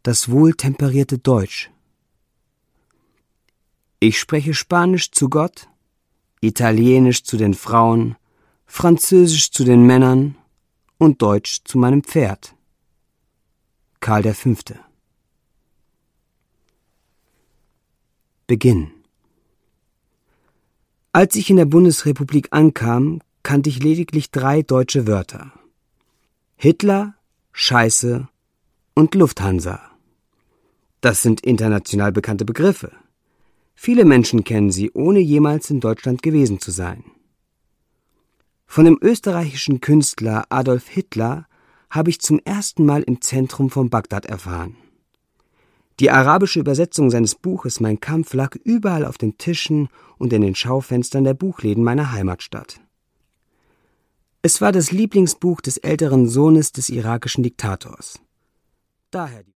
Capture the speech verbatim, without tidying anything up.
das wohltemperierte Deutsch. Ich spreche Spanisch zu Gott, Italienisch zu den Frauen, Französisch zu den Männern und Deutsch zu meinem Pferd. Karl der Fünfte. Beginn. Als ich in der Bundesrepublik ankam, kannte ich lediglich drei deutsche Wörter: Hitler, Scheiße und Lufthansa. Das sind international bekannte Begriffe. Viele Menschen kennen sie, ohne jemals in Deutschland gewesen zu sein. Von dem österreichischen Künstler Adolf Hitler habe ich zum ersten Mal im Zentrum von Bagdad erfahren. Die arabische Übersetzung seines Buches Mein Kampf lag überall auf den Tischen und in den Schaufenstern der Buchläden meiner Heimatstadt. Es war das Lieblingsbuch des älteren Sohnes des irakischen Diktators. Daher